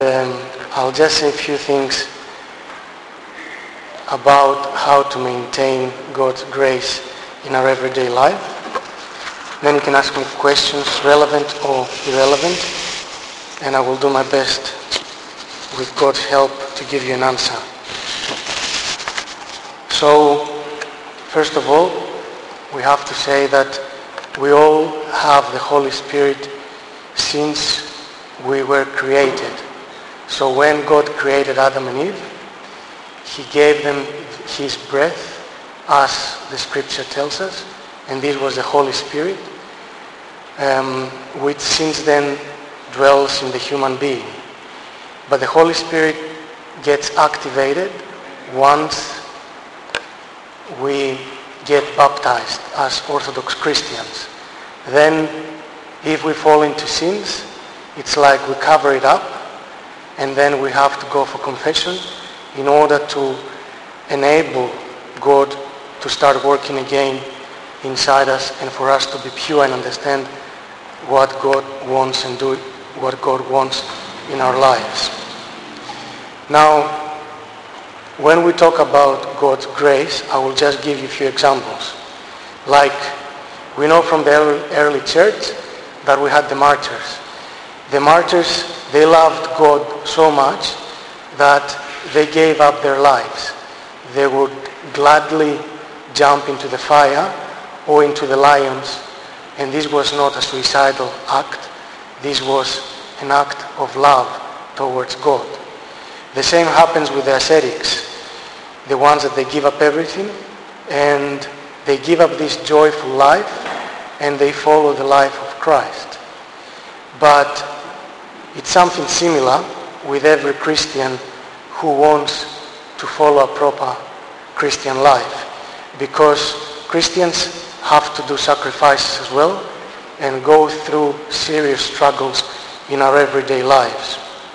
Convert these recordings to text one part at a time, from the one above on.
I'll just say a few things about how to maintain God's grace in our everyday life. Then you can ask me questions, relevant or irrelevant, and I will do my best with God's help to give you an answer. So, first of all, we have to say that we all have the Holy Spirit since we were created. So when God created Adam and Eve, He gave them His breath, as the Scripture tells us, and this was the Holy Spirit, which since then dwells in the human being. But the Holy Spirit gets activated once we get baptized as Orthodox Christians. Then, if we fall into sins, it's like we cover it up, and then we have to go for confession in order to enable God to start working again inside us and for us to be pure and understand what God wants and do what God wants in our lives. Now, when we talk about God's grace, I will just give you a few examples. Like, we know from the early church that we had the martyrs. The martyrs, they loved God so much that they gave up their lives. They would gladly jump into the fire or into the lions, and this was not a suicidal act. This was an act of love towards God. The same happens with the ascetics, the ones that they give up everything and they give up this joyful life and they follow the life of Christ. But it's something similar with every Christian who wants to follow a proper Christian life, because Christians have to do sacrifices as well and go through serious struggles in our everyday lives.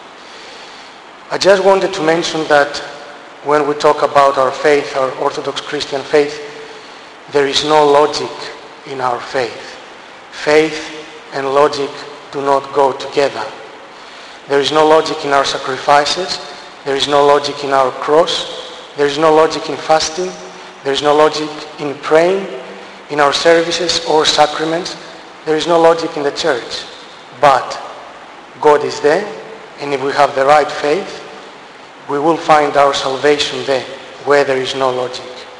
I just wanted to mention that when we talk about our faith, our Orthodox Christian faith, there is no logic in our faith. Faith and logic do not go together. There is no logic in our sacrifices. There is no logic in our cross. There is no logic in fasting. There is no logic in praying, in our services or sacraments. There is no logic in the church. But God is there, and if we have the right faith, we will find our salvation there, where there is no logic.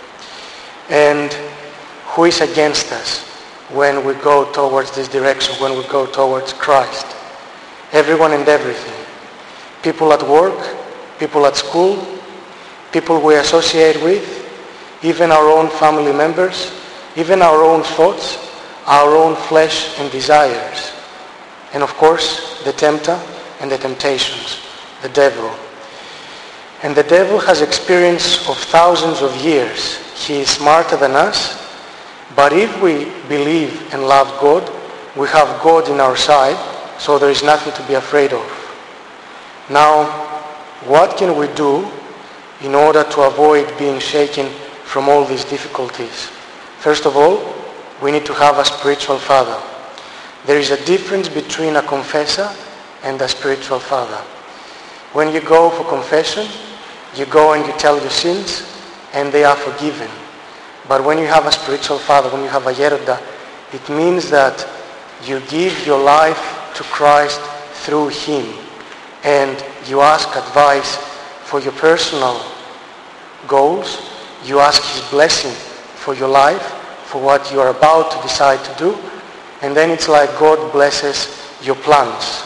And who is against us when we go towards this direction, when we go towards Christ? Everyone and everything. People at work, people at school, people we associate with, even our own family members, even our own thoughts, our own flesh and desires. And of course, the tempter and the temptations, the devil. And the devil has experience of thousands of years. He is smarter than us. But if we believe and love God, we have God in our side, so there is nothing to be afraid of. Now, what can we do in order to avoid being shaken from all these difficulties? First of all, we need to have a spiritual father. There is a difference between a confessor and a spiritual father. When you go for confession, you go and you tell your sins and they are forgiven. But when you have a spiritual father, when you have a Geronda, it means that you give your life to Christ through him and you ask advice for your personal goals. You ask his blessing for your life, for what you are about to decide to do, and then it's like God blesses your plans.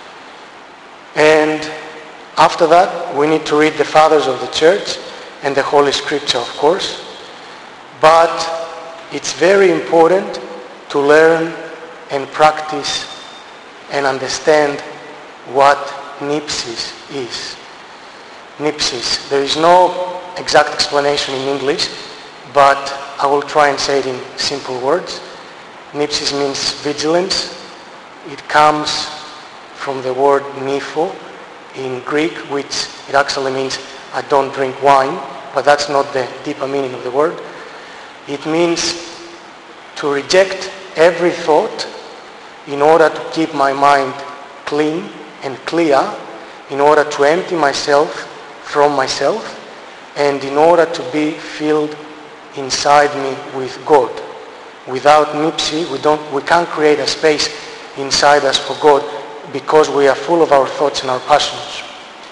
And after that, we need to read the Fathers of the Church and the Holy Scripture, of course. But it's very important to learn and practice and understand what Nipsis is. Nipsis. There is no exact explanation in English, but I will try and say it in simple words. Nipsis means vigilance. It comes from the word nipho in Greek, which it actually means I don't drink wine, but that's not the deeper meaning of the word. It means to reject every thought in order to keep my mind clean and clear in order to empty myself from myself and in order to be filled inside me with God. Without Nipsi, we can't create a space inside us for God because we are full of our thoughts and our passions.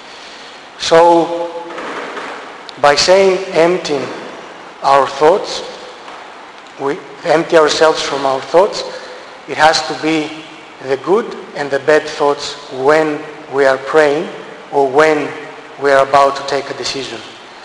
So, by saying emptying our thoughts, we empty ourselves from our thoughts, it has to be the good and the bad thoughts when we are praying or when we are about to take a decision.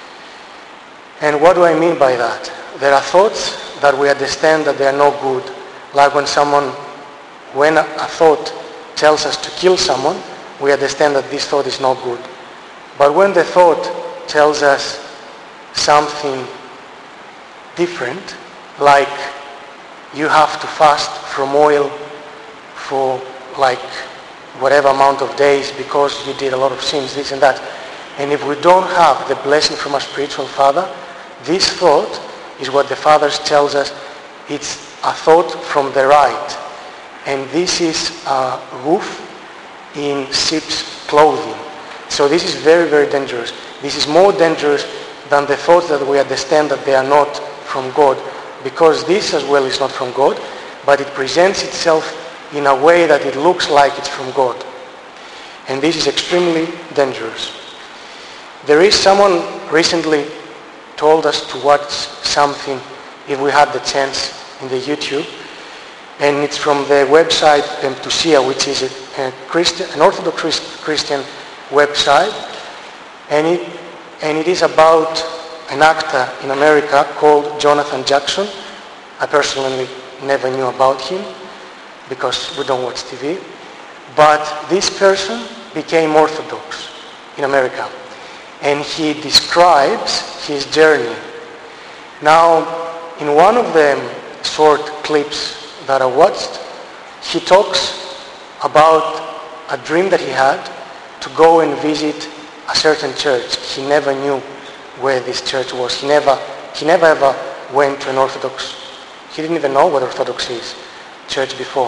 And what do I mean by that? There are thoughts that we understand that they are no good. Like when a thought tells us to kill someone, we understand that this thought is not good. But when the thought tells us something different, like you have to fast from oil for like whatever amount of days because you did a lot of sins, this and that. And if we don't have the blessing from our spiritual father, this thought is what the fathers tells us, it's a thought from the right. And this is a wolf in sheep's clothing. So this is very, very dangerous. This is more dangerous than the thoughts that we understand that they are not from God, because this as well is not from God, but it presents itself in a way that it looks like it's from God. And this is extremely dangerous. There is someone recently told us to watch something, if we had the chance, in the YouTube, and it's from the website Pemptusia, which is an Orthodox Christian website, and it is about an actor in America called Jonathan Jackson. I personally never knew about him because we don't watch TV, but this person became Orthodox in America, and he describes his journey. Now, in one of the short clips that I watched, he talks about a dream that he had to go and visit a certain church. He never knew where this church was. He never ever went to an Orthodox. He didn't even know what Orthodox is, church before.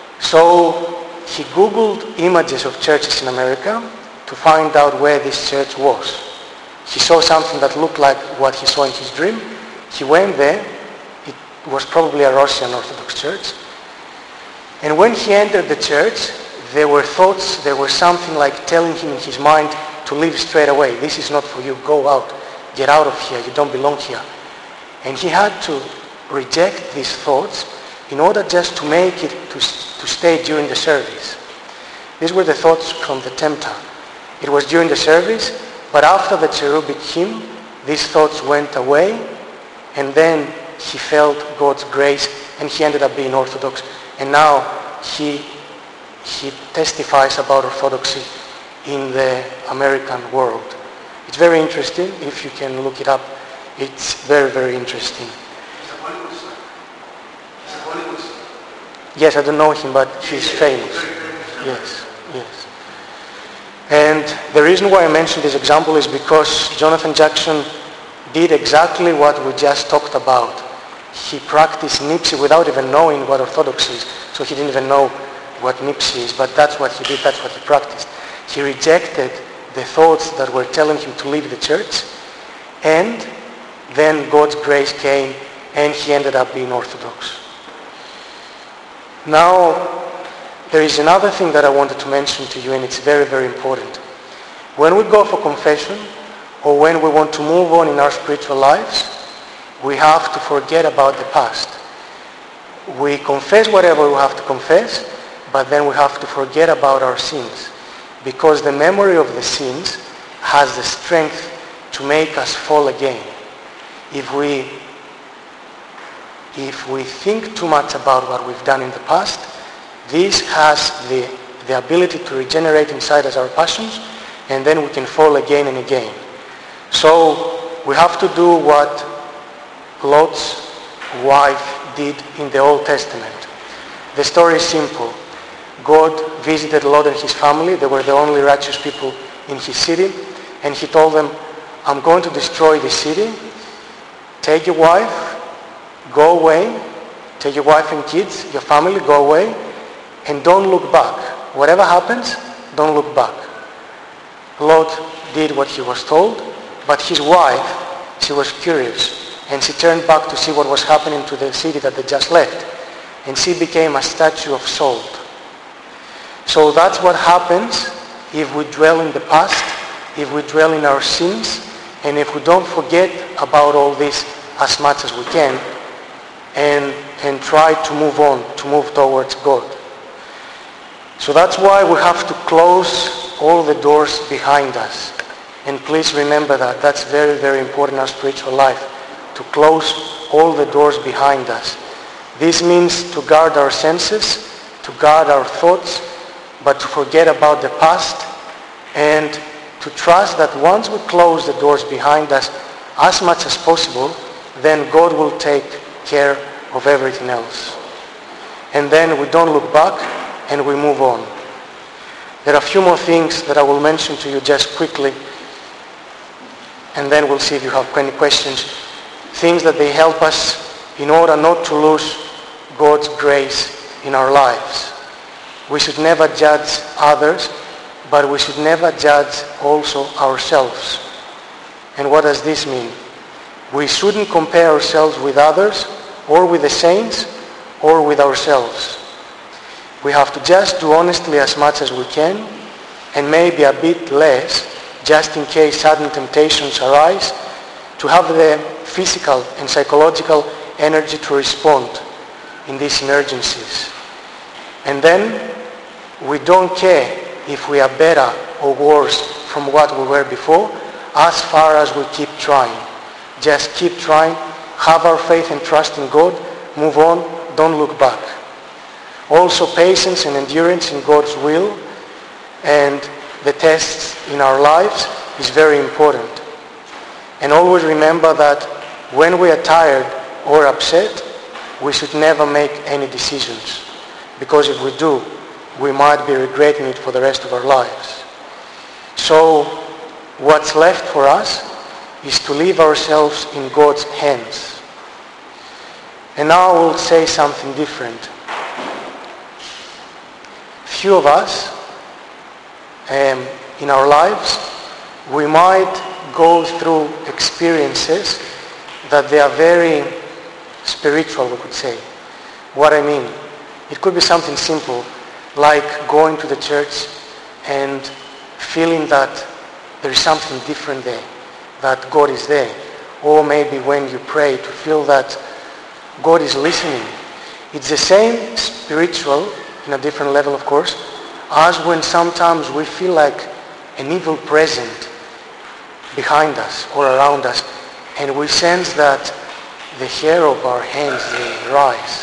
So he Googled images of churches in America to find out where this church was. He saw something that looked like what he saw in his dream. He went there. It was probably a Russian Orthodox church. And when he entered the church, there were thoughts, there was something like telling him in his mind to leave straight away. This is not for you. Go out. Get out of here. You don't belong here. And he had to reject these thoughts in order just to make it to stay during the service. These were the thoughts from the tempter. It was during the service, but after the cherubic hymn, these thoughts went away, and then he felt God's grace, and he ended up being Orthodox. And now he testifies about Orthodoxy in the American world. It's very interesting. If you can look it up, it's very, very interesting. He's a Hollywood star. He's a Hollywood star. Yes, I don't know him, but he's famous. Yes, yes. And the reason why I mentioned this example is because Jonathan Jackson did exactly what we just talked about. He practiced Nipsi without even knowing what Orthodoxy is. So he didn't even know what Nipsi is, but that's what he did, that's what he practiced. He rejected the thoughts that were telling him to leave the church, and then God's grace came and he ended up being Orthodox. Now, there is another thing that I wanted to mention to you, and it's very, very important. When we go for confession, or when we want to move on in our spiritual lives, we have to forget about the past. We confess whatever we have to confess, but then we have to forget about our sins, because the memory of the sins has the strength to make us fall again. If we think too much about what we've done in the past, this has the ability to regenerate inside us our passions, and then we can fall again and again. So we have to do what Lot's wife did in the Old Testament. The story is simple. God visited Lot and his family. They were the only righteous people in his city. And he told them, I'm going to destroy the city. Take your wife, go away. Take your wife and kids, your family, go away. And don't look back. Whatever happens, don't look back. Lot did what he was told, but his wife, she was curious, and she turned back to see what was happening to the city that they just left, and she became a statue of salt. So that's what happens if we dwell in the past, if we dwell in our sins, and if we don't forget about all this as much as we can, and try to move on, to move towards God. So that's why we have to close all the doors behind us. And please remember that. That's very, very important in our spiritual life, to close all the doors behind us. This means to guard our senses, to guard our thoughts, but to forget about the past, and to trust that once we close the doors behind us as much as possible, then God will take care of everything else. And then we don't look back and we move on. There are a few more things that I will mention to you just quickly, and then we'll see if you have any questions. Things that they help us in order not to lose God's grace in our lives. We should never judge others, but we should never judge also ourselves. And what does this mean? We shouldn't compare ourselves with others, or with the saints, or with ourselves. We have to just do honestly as much as we can, and maybe a bit less, just in case sudden temptations arise, to have the physical and psychological energy to respond in these emergencies. And then we don't care if we are better or worse from what we were before, as far as we keep trying. Just keep trying, have our faith and trust in God, move on, don't look back. Also patience and endurance in God's will and the tests in our lives is very important. And always remember that when we are tired or upset, we should never make any decisions. Because if we do, we might be regretting it for the rest of our lives. So what's left for us is to leave ourselves in God's hands. And now I will say something different. Few of us in our lives, we might go through experiences that they are very spiritual, we could say. What I mean, it could be something simple, like going to the church and feeling that there is something different there, that God is there. Or maybe when you pray, to feel that God is listening. It's the same spiritual, in a different level of course, as when sometimes we feel like an evil present behind us or around us, and we sense that the hair of our hands, they rise.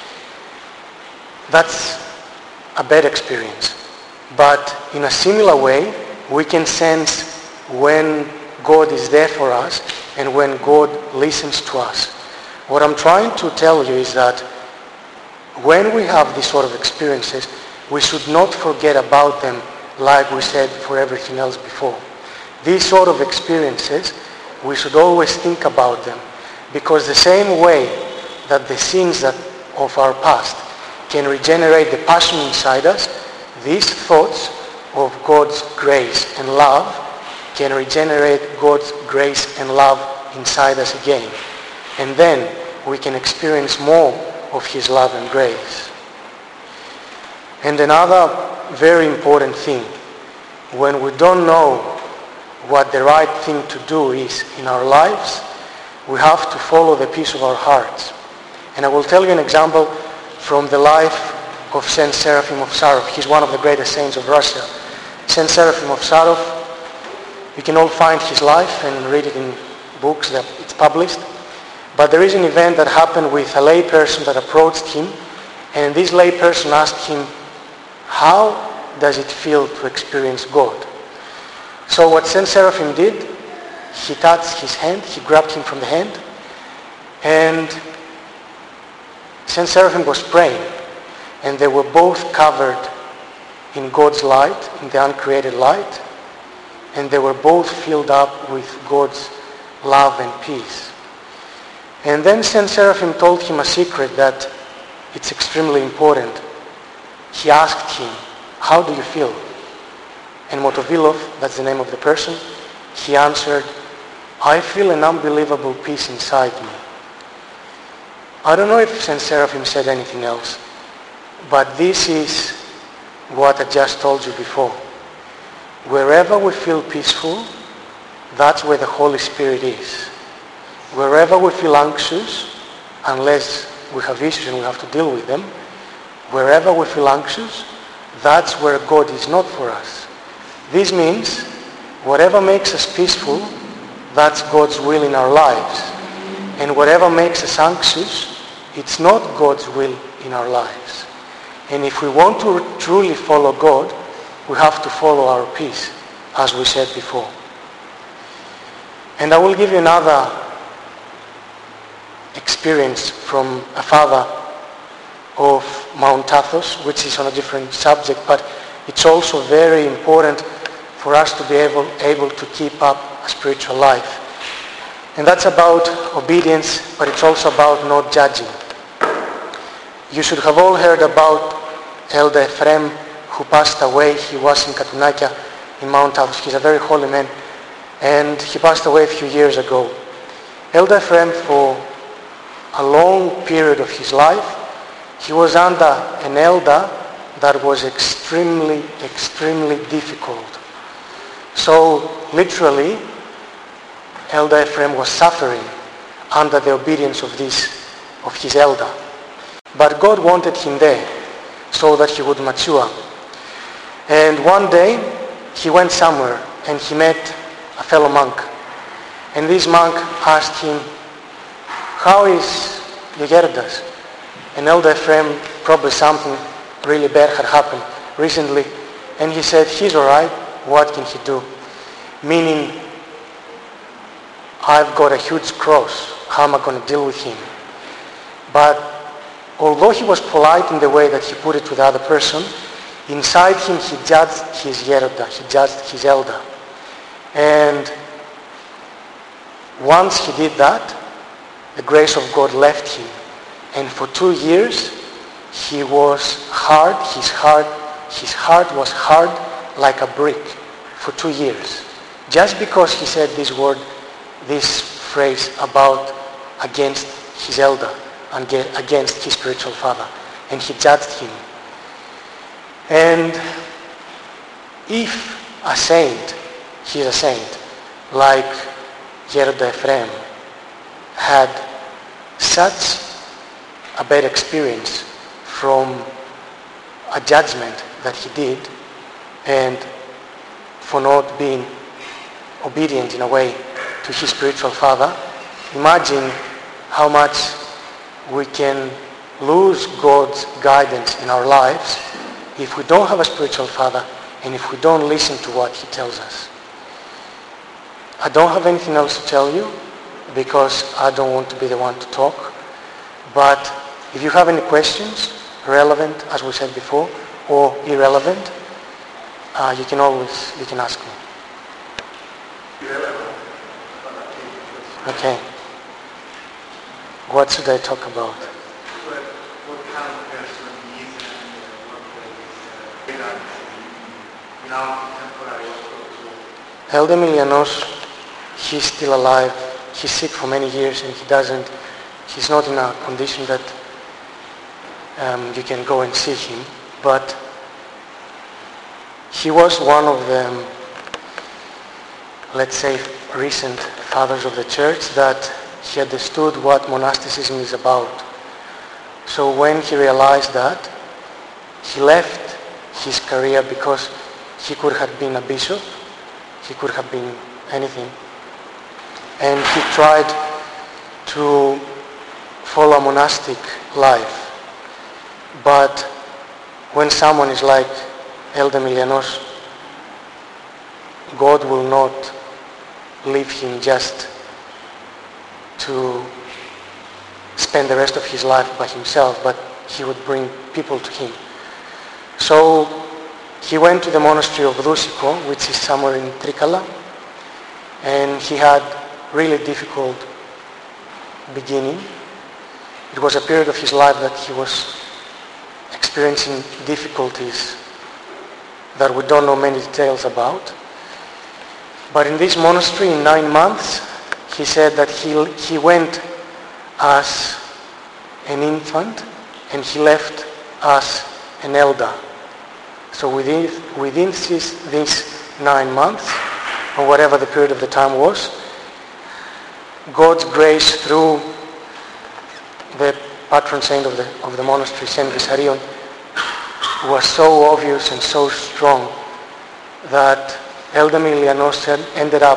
That's a bad experience. But in a similar way, we can sense when God is there for us and when God listens to us. What I'm trying to tell you is that when we have these sort of experiences, we should not forget about them like we said for everything else before. These sort of experiences, we should always think about them, because the same way that the sins of our past can regenerate the passion inside us, these thoughts of God's grace and love can regenerate God's grace and love inside us again. And then we can experience more of His love and grace. And another very important thing, when we don't know what the right thing to do is in our lives, we have to follow the peace of our hearts. And I will tell you an example from the life of Saint Seraphim of Sarov. He's one of the greatest saints of Russia. Saint Seraphim of Sarov, you can all find his life and read it in books that it's published. But there is an event that happened with a lay person that approached him, and this lay person asked him, how does it feel to experience God? So what Saint Seraphim did, he touched his hand, he grabbed him from the hand, and Saint Seraphim was praying, and they were both covered in God's light, in the uncreated light, and they were both filled up with God's love and peace. And then Saint Seraphim told him a secret that it's extremely important. He asked him, how do you feel? and Motovilov, that's the name of the person, he answered, I feel an unbelievable peace inside me. I don't know if Saint Seraphim said anything else, but this is what I just told you before. Wherever we feel peaceful, that's where the Holy Spirit is. Wherever we feel anxious, unless we have issues and we have to deal with them, wherever we feel anxious, that's where God is not for us. This means whatever makes us peaceful, that's God's will in our lives. And whatever makes us anxious, it's not God's will in our lives. And if we want to truly follow God, we have to follow our peace, as we said before. And I will give you another experience from a father of Mount Athos, which is on a different subject, but it's also very important for us to be able to keep up a spiritual life. And that's about obedience, but it's also about not judging. You should have all heard about Elder Ephraim, who passed away. He was in Katunakia in Mount Athos. He's a very holy man, and he passed away a few years ago. Elder Ephraim, for a long period of his life, he was under an elder that was extremely, extremely difficult. So literally, Elder Ephraim was suffering under the obedience of his elder. But God wanted him there so that he would mature. And one day, he went somewhere and he met a fellow monk. And this monk asked him, how is Geergiedas? And Elder Ephraim, probably something really bad had happened recently. And he said, he's all right. What can he do? Meaning, I've got a huge cross. How am I going to deal with him? But although he was polite in the way that he put it to the other person, inside him he judged his Geergiedas, he judged his elder. And once he did that, the grace of God left him. And for 2 years, he was hard, his heart was hard like a brick for 2 years. Just because he said this phrase about against his elder and against his spiritual father. And he judged him. And if a saint, he's a saint, like Gerda Ephraim, had such a bad experience from a judgment that he did, and for not being obedient in a way to his spiritual father, imagine how much we can lose God's guidance in our lives if we don't have a spiritual father and if we don't listen to what he tells us. I don't have anything else to tell you because I don't want to be the one to talk. But if you have any questions, relevant, as we said before, or irrelevant, you can ask me. Okay. What should I talk about? What kind of person he is and what is now contemporary also. Elder Emilianos, he's still alive. He's sick for many years and he's not in a condition that you can go and see him. But he was one of the, let's say, recent fathers of the church that he understood what monasticism is about. So when he realized that, he left his career because he could have been a bishop, he could have been anything. And he tried to follow a monastic life. But when someone is like Elder Emilianos, God will not leave him just to spend the rest of his life by himself, but he would bring people to him. So he went to the monastery of Rusiko, which is somewhere in Trikala, and he had really difficult beginning. It was a period of his life that he was experiencing difficulties that we don't know many details about. But in this monastery, in 9 months, he said that he went as an infant and he left as an elder. So within these 9 months, or whatever the period of the time was, God's grace through the patron saint of the monastery, Saint Vissarion, was so obvious and so strong that Elder Emilianos ended up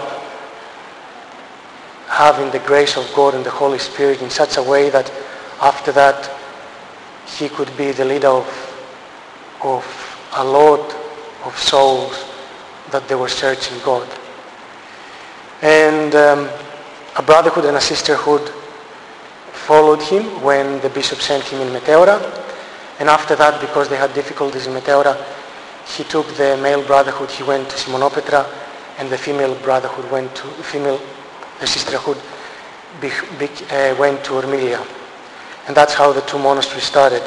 having the grace of God and the Holy Spirit in such a way that after that he could be the leader of a lot of souls that they were searching God. And a brotherhood and a sisterhood followed him when the bishop sent him in Meteora. And after that, because they had difficulties in Meteora, he took the male brotherhood, he went to Simonopetra, and the female brotherhood the sisterhood went to Ormilia. And that's how the two monasteries started.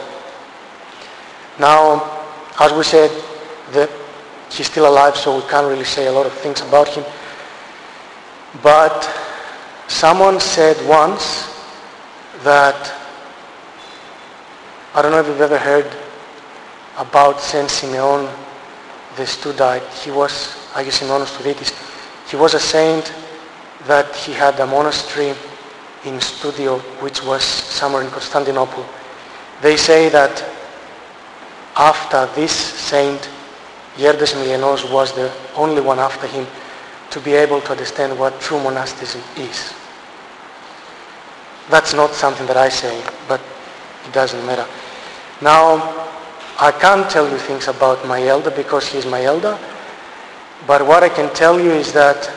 Now, as we said, he's still alive, so we can't really say a lot of things about him. But someone said once that, I don't know if you've ever heard about Saint Simeon the Studite. He was, Agis Simeonos Studitis. He was a saint that he had a monastery in Studio, which was somewhere in Constantinople. They say that after this saint, Yerdes Emilianos was the only one after him to be able to understand what true monasticism is. That's not something that I say, but it doesn't matter. Now, I can't tell you things about my elder because he's my elder, but what I can tell you is that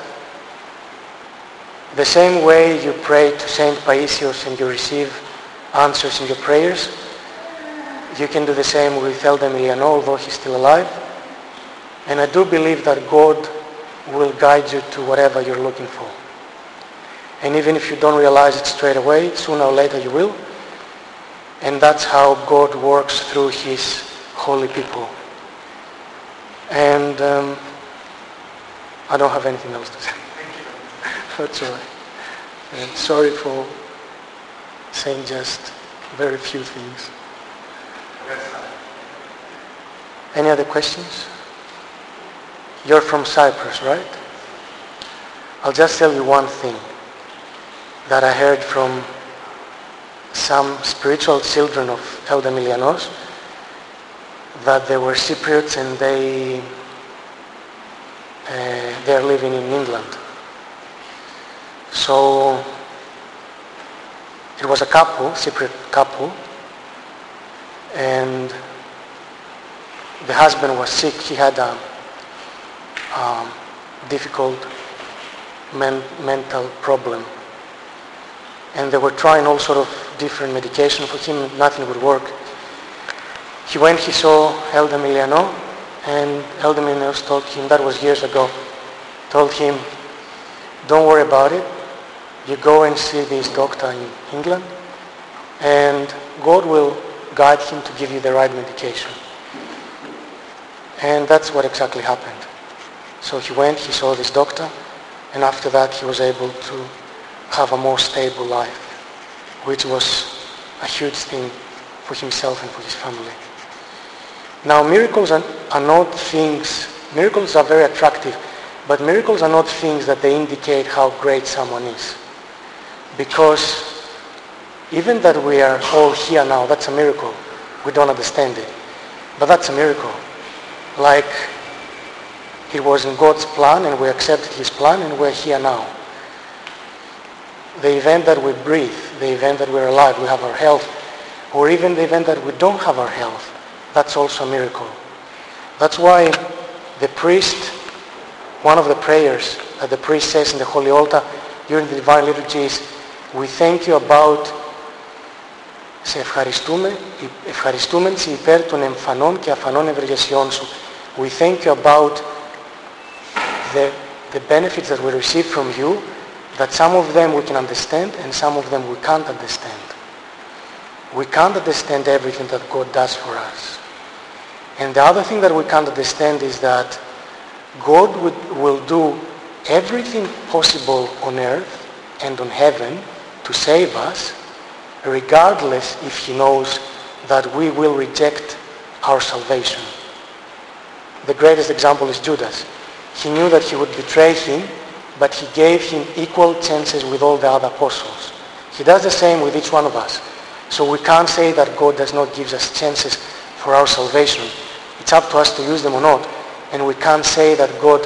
the same way you pray to Saint Paisios and you receive answers in your prayers, you can do the same with Elder Emiliano, although he's still alive. And I do believe that God will guide you to whatever you're looking for. And even if you don't realize it straight away, sooner or later you will. And that's how God works through his holy people. And I don't have anything else to say. That's all right. And sorry for saying just very few things. Any other questions? You're from Cyprus, right? I'll just tell you one thing that I heard from some spiritual children of Elder Emilianos, that they were Cypriots and they're living in England. So it was a couple, Cypriot couple, and the husband was sick. He had a difficult mental problem. And they were trying all sort of different medication for him. Nothing would work. He went, he saw Elder Emiliano, and Elder Emiliano told him, that was years ago, told him, don't worry about it. You go and see this doctor in England, and God will guide him to give you the right medication. And that's what exactly happened. So he went, he saw this doctor, and after that he was able to have a more stable life, which was a huge thing for himself and for his family. Now, miracles are not things, miracles are very attractive, but miracles are not things that they indicate how great someone is. Because even that we are all here now, that's a miracle. We don't understand it, but that's a miracle. Like it was in God's plan and we accepted his plan and we're here now. The event that we breathe, the event that we're alive, we have our health, or even the event that we don't have our health, that's also a miracle. That's why the priest, one of the prayers that the priest says in the Holy Altar during the Divine Liturgy is, we thank you about, σε ευχαριστούμε σε υπέρ των εμφανών και αφανών ευεργεσιών σου. We thank you about the benefits that we receive from you, that some of them we can understand and some of them we can't understand. We can't understand everything that God does for us. And the other thing that we can't understand is that God will do everything possible on earth and on heaven to save us, regardless if he knows that we will reject our salvation. The greatest example is Judas. He knew that he would betray him, but he gave him equal chances with all the other apostles. He does the same with each one of us. So we can't say that God does not give us chances for our salvation. It's up to us to use them or not. And we can't say that God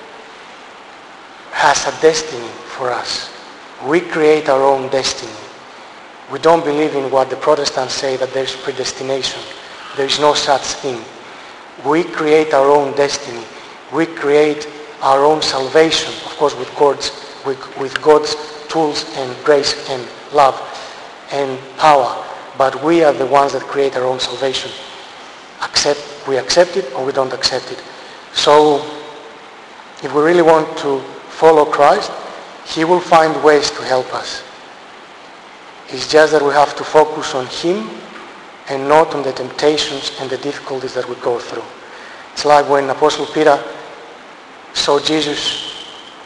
has a destiny for us. We create our own destiny. We don't believe in what the Protestants say, that there's predestination. There is no such thing. We create our own destiny. We create our own salvation, of course with God's tools and grace and love and power. But we are the ones that create our own salvation. We accept it or we don't accept it. So if we really want to follow Christ, he will find ways to help us. It's just that we have to focus on him and not on the temptations and the difficulties that we go through. It's like when Apostle Peter saw Jesus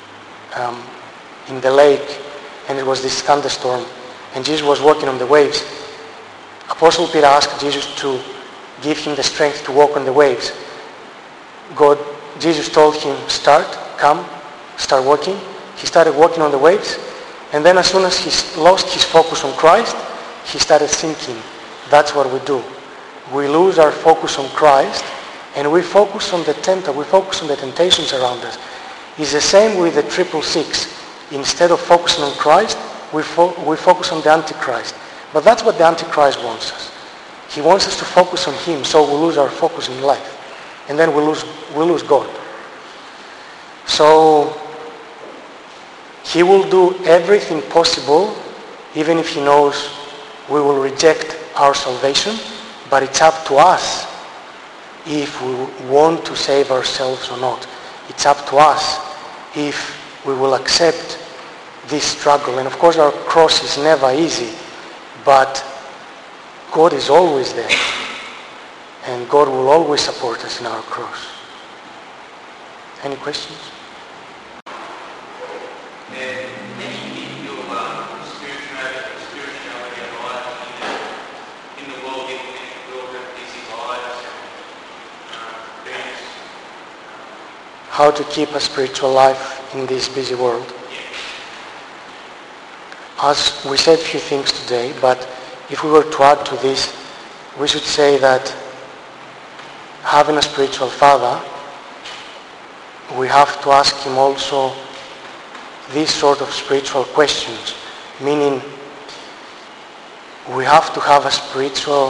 in the lake, and it was this thunderstorm, and Jesus was walking on the waves. Apostle Peter asked Jesus to give him the strength to walk on the waves. Jesus told him, start walking. He started walking on the waves, and then as soon as he lost his focus on Christ, he started sinking. That's what we do. We lose our focus on Christ, and we focus on the tempter. We focus on the temptations around us. It's the same with the 666. Instead of focusing on Christ, we focus on the Antichrist. But that's what the Antichrist wants us. He wants us to focus on him, so we lose our focus in life. And then we lose God. So he will do everything possible, even if he knows we will reject our salvation. But it's up to us if we want to save ourselves or not. It's up to us if we will accept this struggle. And of course our cross is never easy, but God is always there. And God will always support us in our cross. Any questions? How to keep a spiritual life in this busy world. As we said a few things today, but if we were to add to this, we should say that having a spiritual father, we have to ask him also these sort of spiritual questions, meaning we have to have a spiritual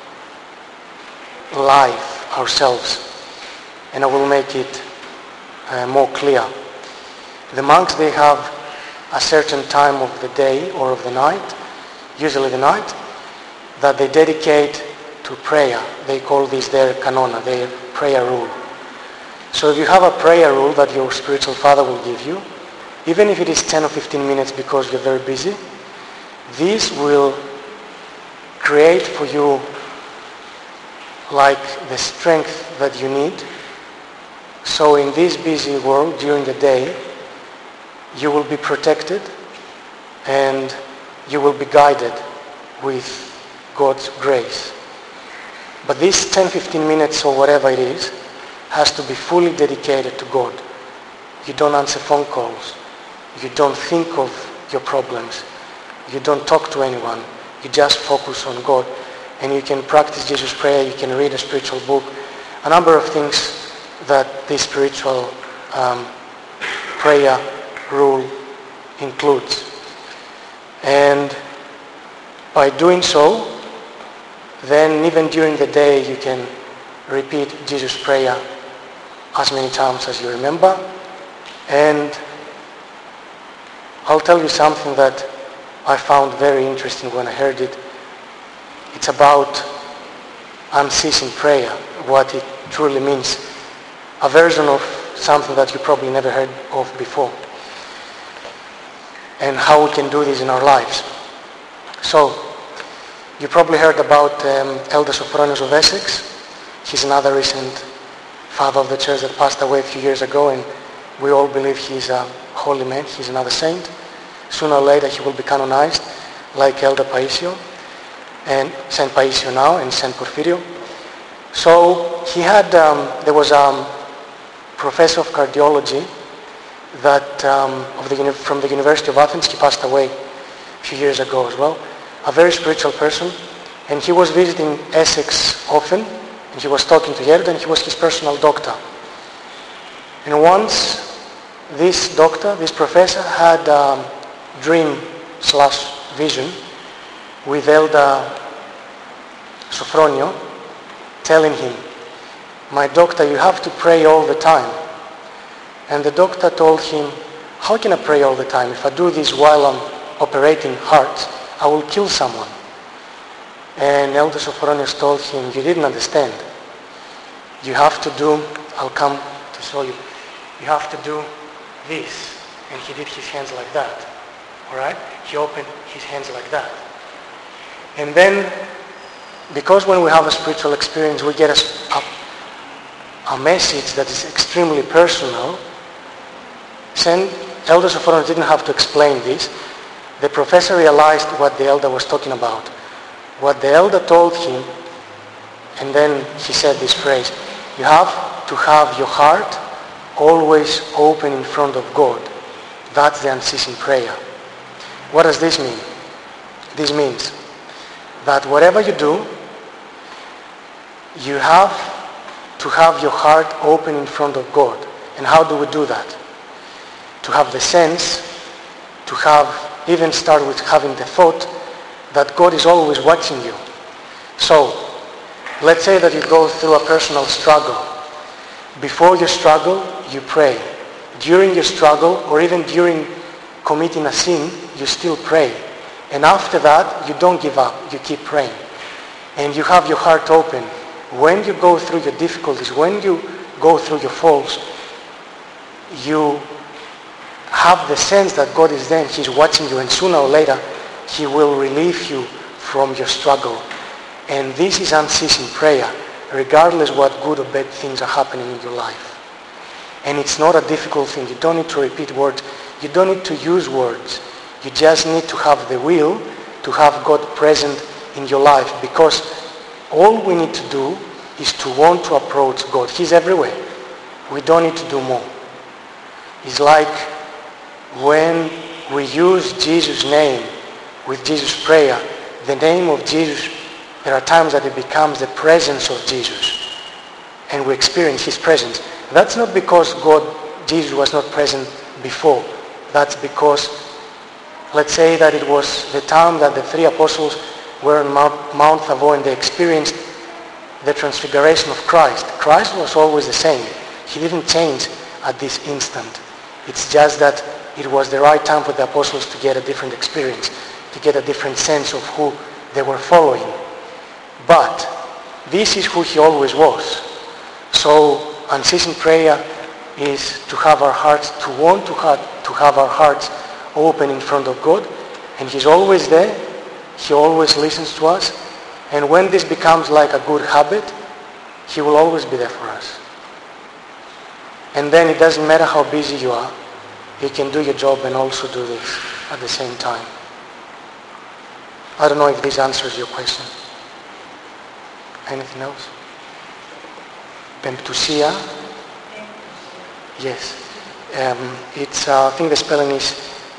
life ourselves. And I will make it more clear. The monks, they have a certain time of the day or of the night, usually the night, that they dedicate to prayer. They call this their kanona, their prayer rule. So if you have a prayer rule that your spiritual father will give you, even if it is 10 or 15 minutes because you're very busy, this will create for you like the strength that you need. So in this busy world during the day, you will be protected and you will be guided with God's grace. But these 10-15 minutes or whatever it is has to be fully dedicated to God. You don't answer phone calls. You don't think of your problems. You don't talk to anyone. You just focus on God. And you can practice Jesus' prayer. You can read a spiritual book. A number of things that this spiritual prayer rule includes. And by doing so, then even during the day you can repeat Jesus' prayer as many times as you remember. And I'll tell you something that I found very interesting when I heard it. It's about unceasing prayer, what it truly means. A version of something that you probably never heard of before. And how we can do this in our lives. So, you probably heard about Elder Sophronius of Essex. He's another recent father of the church that passed away a few years ago, and we all believe he's a holy man. He's another saint. Sooner or later he will be canonized like Elder Paisio, and Saint Paisio now, and Saint Porfirio. So he had, there was a professor of cardiology that from the University of Athens. He passed away a few years ago as well. A very spiritual person, and he was visiting Essex often, and he was talking to Gerda, and he was his personal doctor. And once this doctor, this professor, had a dream/vision with Elder Sophronio telling him, "My doctor, you have to pray all the time." And the doctor told him, "How can I pray all the time? If I do this while I'm operating hearts, I will kill someone." And Elder Sophronius told him, "You didn't understand. You have to do," I'll come to show you, "you have to do this." And he did his hands like that. Alright? He opened his hands like that. And then, because when we have a spiritual experience, we get a message that is extremely personal. Elder Sophronius didn't have to explain this. The professor realized what the elder was talking about. What the elder told him, and then he said this phrase, "You have to have your heart always open in front of God." That's the unceasing prayer. What does this mean? This means that whatever you do, you have to have your heart open in front of God. And how do we do that? To have the sense, to have, even start with having the thought that God is always watching you. So, let's say that you go through a personal struggle. Before you struggle, you pray. During your struggle, or even during committing a sin, you still pray. And after that, you don't give up, you keep praying. And you have your heart open. When you go through your difficulties, when you go through your faults, you have the sense that God is there and He's watching you, and sooner or later He will relieve you from your struggle. And this is unceasing prayer, regardless what good or bad things are happening in your life. And it's not a difficult thing. You don't need to repeat words. You don't need to use words. You just need to have the will to have God present in your life, because all we need to do is to want to approach God. He's everywhere. We don't need to do more. It's like when we use Jesus' name with Jesus' prayer, the name of Jesus, there are times that it becomes the presence of Jesus, and we experience His presence. That's not because Jesus was not present before. That's because, let's say that it was the time that the three apostles were on Mount Tabor and they experienced the transfiguration of Christ. Christ was always the same. He didn't change at this instant. It's just that it was the right time for the apostles to get a different experience, to get a different sense of who they were following. But this is who He always was. So unceasing prayer is to have our hearts, to want to have our hearts open in front of God, and He's always there. He always listens to us, and when this becomes like a good habit, He will always be there for us. And then it doesn't matter how busy you are, you can do your job and also do this at the same time. I don't know if this answers your question. Anything else? Pemptusia? Yes. It's, I think the spelling is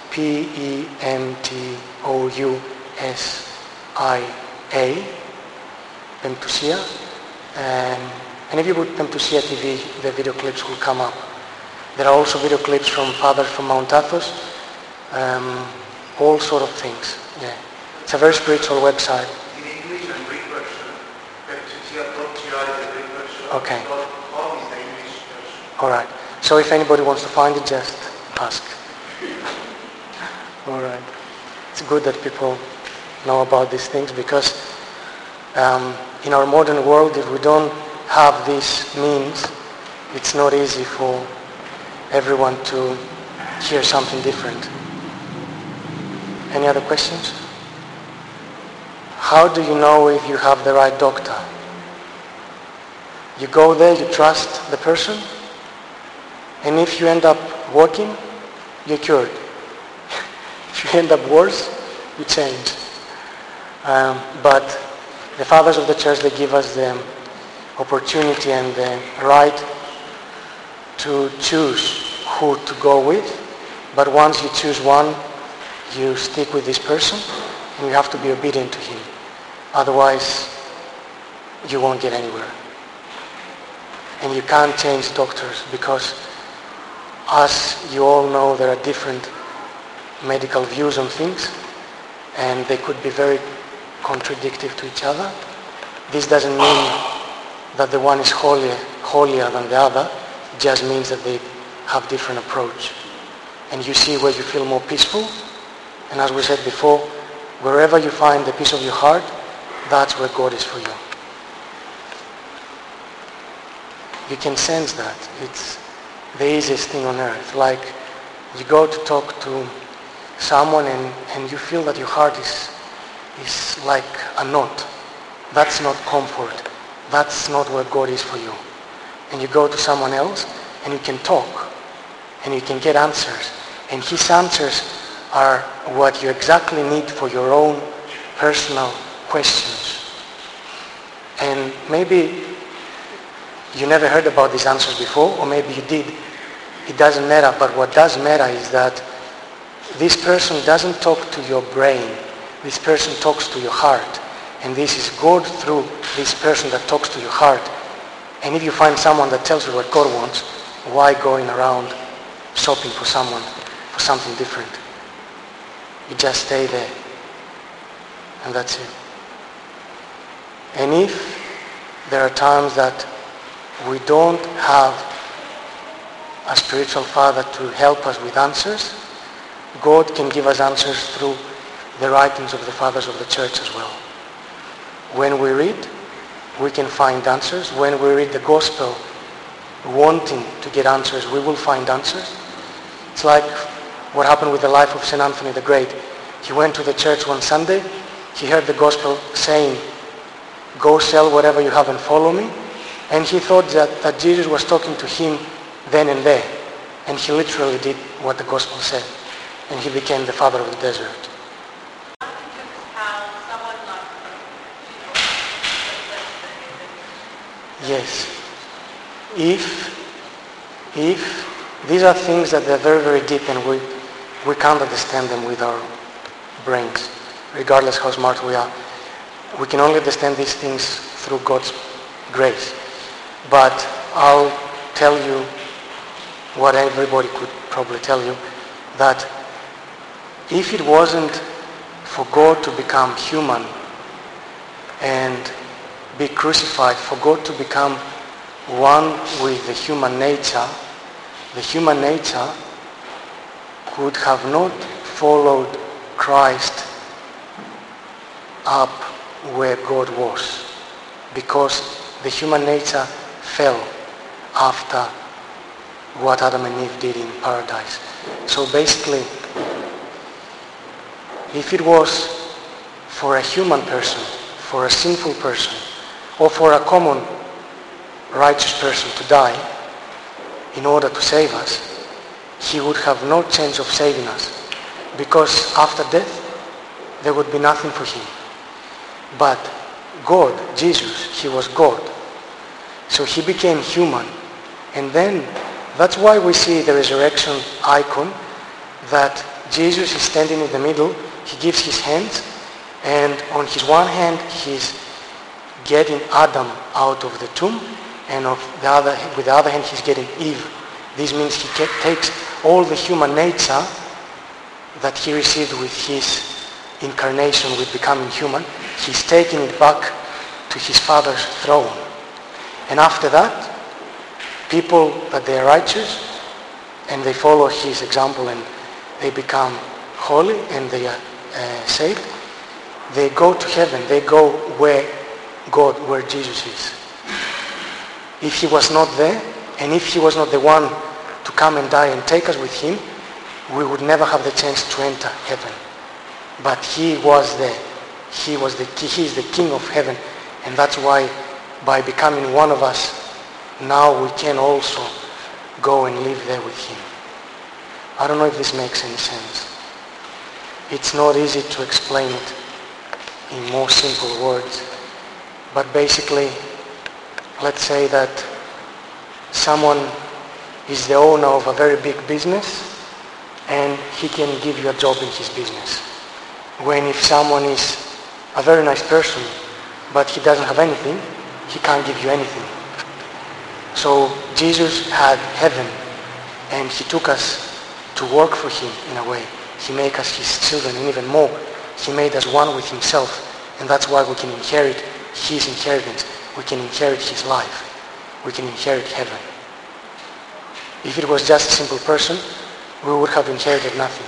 Pemptousia. Pemptusia. And if you put Pemptusia TV, the video clips will come up. There are also video clips from fathers from Mount Athos, all sort of things. Yeah. It's a very spiritual website. In English and Greek version, Pemptusia.gi is the Greek version. Okay. .com is the English version. All right. So if anybody wants to find it, just ask. All right. It's good that people know about these things, because in our modern world, if we don't have these means, it's not easy for everyone to hear something different. Any other questions? How do you know if you have the right doctor? You go there, you trust the person, and if you end up working, you're cured. If you end up worse, you change. But the fathers of the church, they give us the opportunity and the right to choose who to go with. But once you choose one, you stick with this person, and you have to be obedient to him. Otherwise, you won't get anywhere. And you can't change doctors because, as you all know, there are different medical views on things, and they could be very contradictory to each other. This doesn't mean that the one is holier than the other. It just means that they have different approach. And you see where you feel more peaceful. And as we said before, wherever you find the peace of your heart, that's where God is for you. You can sense that. It's the easiest thing on earth. Like you go to talk to someone and you feel that your heart is like a knot. That's not comfort. That's not where God is for you. And you go to someone else and you can talk and you can get answers. And his answers are what you exactly need for your own personal questions. And maybe you never heard about these answers before, or maybe you did. It doesn't matter, but what does matter is that this person doesn't talk to your brain. This person talks to your heart. And this is God through this person that talks to your heart. And if you find someone that tells you what God wants, why going around shopping for someone, for something different? You just stay there. And that's it. And if there are times that we don't have a spiritual father to help us with answers, God can give us answers through the writings of the fathers of the church as well. When we read, we can find answers. When we read the gospel wanting to get answers, we will find answers. It's like what happened with the life of St. Anthony the Great. He went to the church one Sunday. He heard the gospel saying, "Go sell whatever you have and follow me." And he thought that Jesus was talking to him then and there. And he literally did what the gospel said. And he became the father of the desert. Yes. If these are things that they're very, very deep and we can't understand them with our brains, regardless how smart we are. We can only understand these things through God's grace. But I'll tell you what everybody could probably tell you, that if it wasn't for God to become human and be crucified, for God to become one with the human nature could have not followed Christ up where God was, because the human nature fell after what Adam and Eve did in paradise. So basically, if it was for a human person, for a sinful person, or for a common righteous person to die in order to save us, he would have no chance of saving us, because after death there would be nothing for him. But God, Jesus, he was God. So he became human. And then that's why we see the resurrection icon, that Jesus is standing in the middle. He gives his hands, and on his one hand he's getting Adam out of the tomb, and with the other hand he's getting Eve. This means he takes all the human nature that he received with his incarnation, with becoming human. He's taking it back to his Father's throne. And after that, people that they are righteous and they follow his example and they become holy and they are saved, they go to heaven. They go where Jesus is. If he was not there, and if he was not the one to come and die and take us with him, we would never have the chance to enter heaven. But he was there. He is the King of heaven. And that's why by becoming one of us, now we can also go and live there with him. I don't know if this makes any sense. It's not easy to explain it in more simple words, but basically, let's say that someone is the owner of a very big business and he can give you a job in his business. When if someone is a very nice person but he doesn't have anything, he can't give you anything. So Jesus had heaven and he took us to work for him in a way. He made us his children, and even more, he made us one with himself, and that's why we can inherit his inheritance. We can inherit his life. We can inherit heaven. If it was just a simple person, we would have inherited nothing.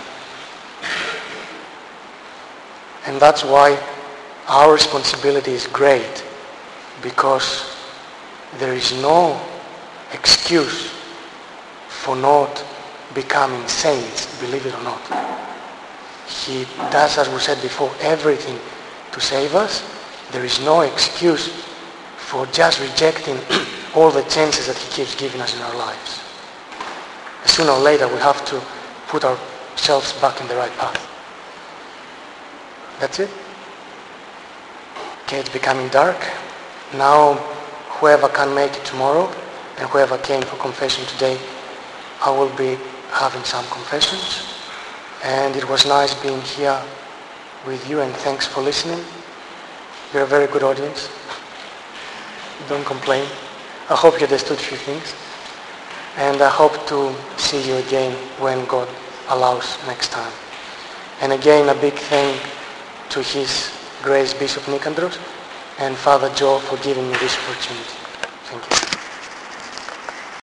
And that's why our responsibility is great, because there is no excuse for not becoming saints, believe it or not. He does, as we said before, everything to save us. There is no excuse for just rejecting all the chances that he keeps giving us in our lives. Sooner or later we have to put ourselves back in the right path. That's it. Okay, it's becoming dark. Now whoever can make it tomorrow and whoever came for confession today, I will be having some confessions. And it was nice being here with you, and thanks for listening. You're a very good audience. Don't complain. I hope you understood a few things. And I hope to see you again when God allows next time. And again, a big thank to His Grace Bishop Nicandros and Father Joe for giving me this opportunity. Thank you.